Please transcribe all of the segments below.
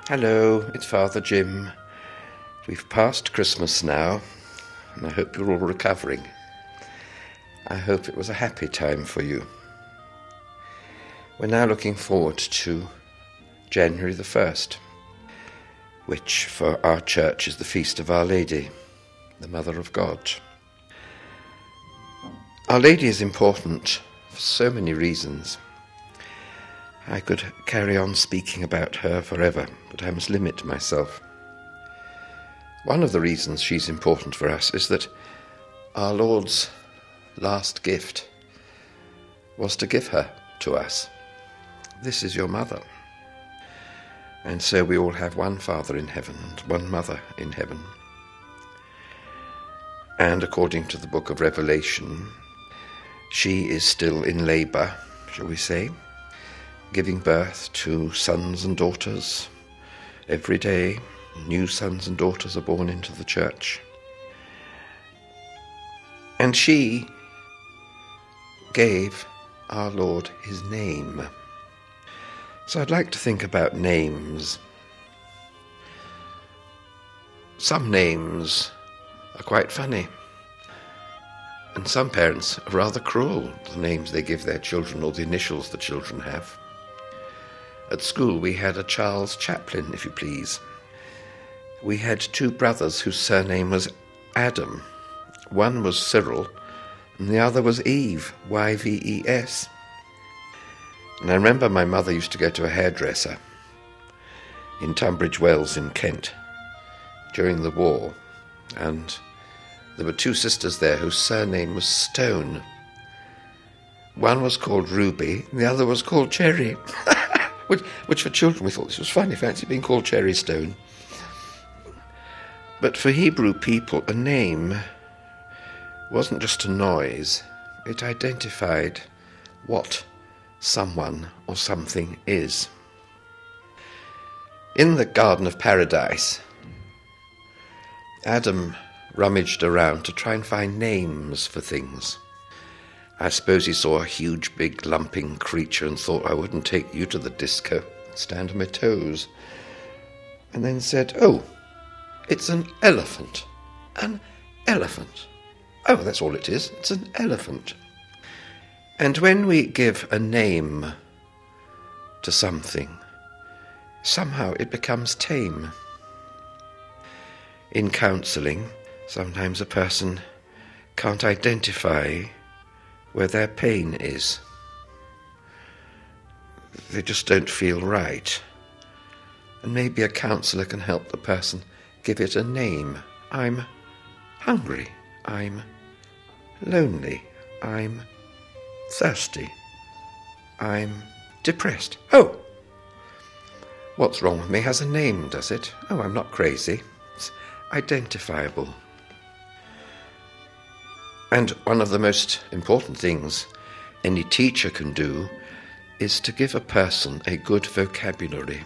Hello, it's Father Jim. We've passed Christmas now, and I hope you're all recovering. I hope it was a happy time for you. We're now looking forward to January the 1st, which for our church is the feast of Our Lady, the Mother of God. Our Lady is important for so many reasons. I could carry on speaking about her forever, but I must limit myself. One of the reasons she's important for us is that our Lord's last gift was to give her to us. This is your mother. And so we all have one Father in heaven and one Mother in heaven. And according to the book of Revelation, she is still in labour, shall we say, giving birth to sons and daughters. Every day, new sons and daughters are born into the church. And she gave our Lord his name. So I'd like to think about names. Some names are quite funny. And some parents are rather cruel, the names they give their children or the initials the children have. At school we had a Charles Chaplin, if you please. We had two brothers whose surname was Adam. One was Cyril and the other was Eve, Y-V-E-S. And I remember my mother used to go to a hairdresser in Tunbridge Wells in Kent during the war, and there were two sisters there whose surname was Stone. One was called Ruby and the other was called Cherry. Which for children we thought this was funny, fancy being called Cherry Stone. But for Hebrew people, a name wasn't just a noise, it identified what someone or something is. In the Garden of Paradise, Adam rummaged around to try and find names for things. I suppose he saw a huge, big, lumping creature and thought, I wouldn't take you to the disco, stand on my toes. And then said, oh, it's an elephant. An elephant. Oh, that's all it is. It's an elephant. And when we give a name to something, somehow it becomes tame. In counselling, sometimes a person can't identify where their pain is. They just don't feel right. And maybe a counsellor can help the person give it a name. I'm hungry. I'm lonely. I'm thirsty. I'm depressed. Oh! What's wrong with me has a name, does it? Oh, I'm not crazy. It's identifiable. And one of the most important things any teacher can do is to give a person a good vocabulary.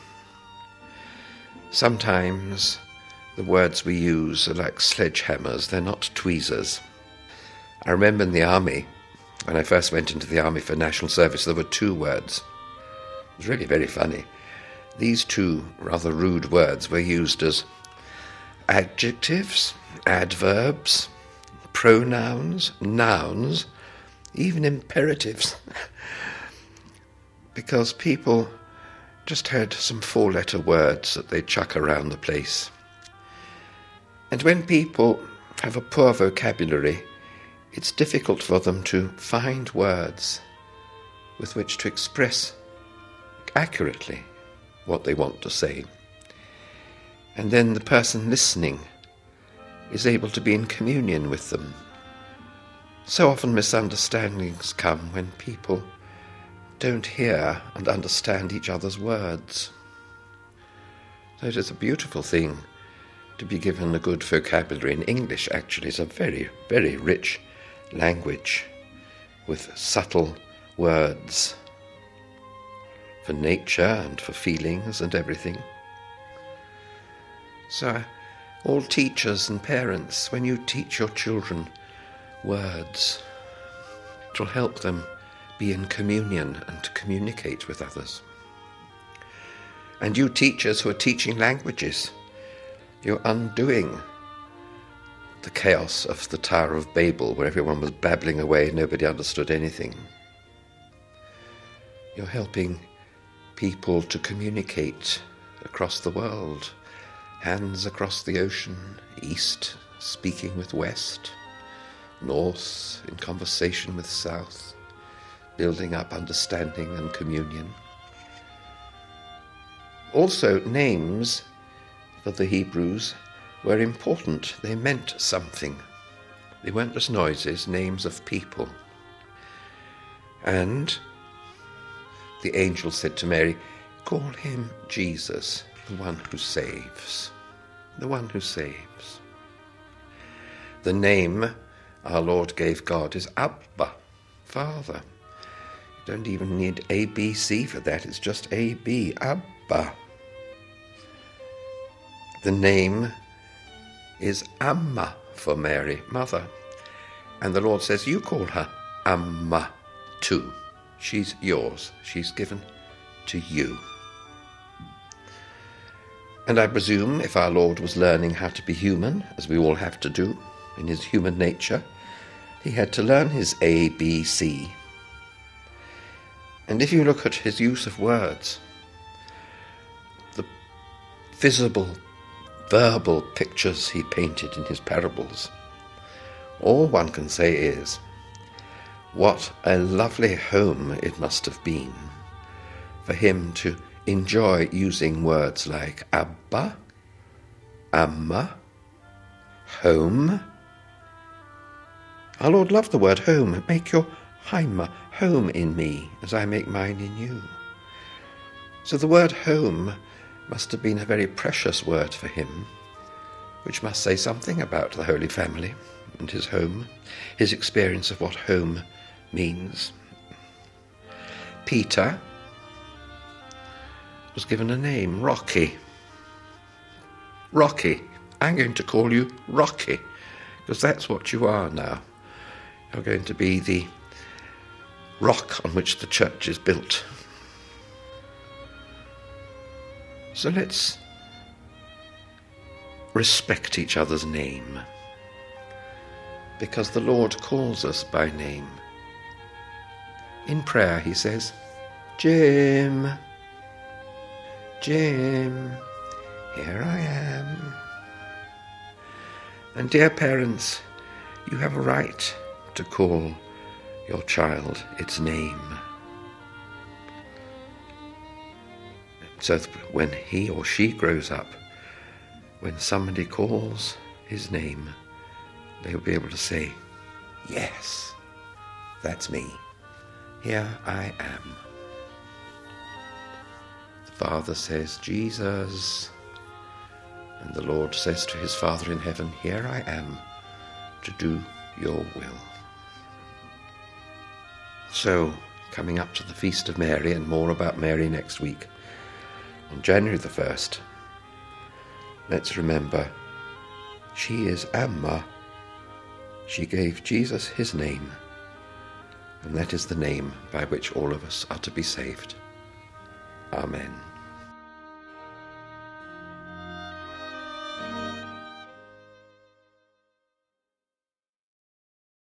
Sometimes the words we use are like sledgehammers, they're not tweezers. I remember in the army, when I first went into the army for national service, there were two words. It was really very funny. These two rather rude words were used as adjectives, adverbs, pronouns, nouns, even imperatives, because people just had some four-letter words that they chuck around the place. And when people have a poor vocabulary, it's difficult for them to find words with which to express accurately what they want to say. And then the person listening is able to be in communion with them. So often misunderstandings come when people don't hear and understand each other's words. So it is a beautiful thing to be given a good vocabulary. In English, actually, is a very, very rich language with subtle words for nature and for feelings and everything. So all teachers and parents, when you teach your children words, it will help them be in communion and to communicate with others. And you teachers who are teaching languages, you're undoing the chaos of the Tower of Babel, where everyone was babbling away and nobody understood anything. You're helping people to communicate across the world, hands across the ocean, east speaking with west, north in conversation with south, building up understanding and communion. Also, names for the Hebrews were important. They meant something. They weren't just noises, names of people. And the angel said to Mary, "Call him Jesus, the one who saves." The one who saves. The name our Lord gave God is Abba, Father. You don't even need ABC for that. It's just A-B, Abba. The name is Amma for Mary, Mother. And the Lord says, you call her Amma too. She's yours. She's given to you. And I presume if our Lord was learning how to be human, as we all have to do in his human nature, he had to learn his A, B, C. And if you look at his use of words, the visible, verbal pictures he painted in his parables, all one can say is, what a lovely home it must have been for him to enjoy using words like Abba, Amma, home. Our Lord loved the word home. Make your Heima, home in me, as I make mine in you. So the word home must have been a very precious word for him, which must say something about the Holy Family and his home, his experience of what home means. Peter was given a name, Rocky. Rocky. I'm going to call you Rocky, because that's what you are now. You're going to be the rock on which the church is built. So let's respect each other's name, because the Lord calls us by name. In prayer he says, Jim, Jim, here I am. And dear parents, you have a right to call your child its name, so that when he or she grows up, when somebody calls his name, they'll be able to say, yes, that's me. Here I am. The Father says, Jesus. And the Lord says to his Father in heaven, here I am to do your will. So, coming up to the Feast of Mary, and more about Mary next week, on January the 1st, let's remember, she is Amma. She gave Jesus his name, and that is the name by which all of us are to be saved. Amen.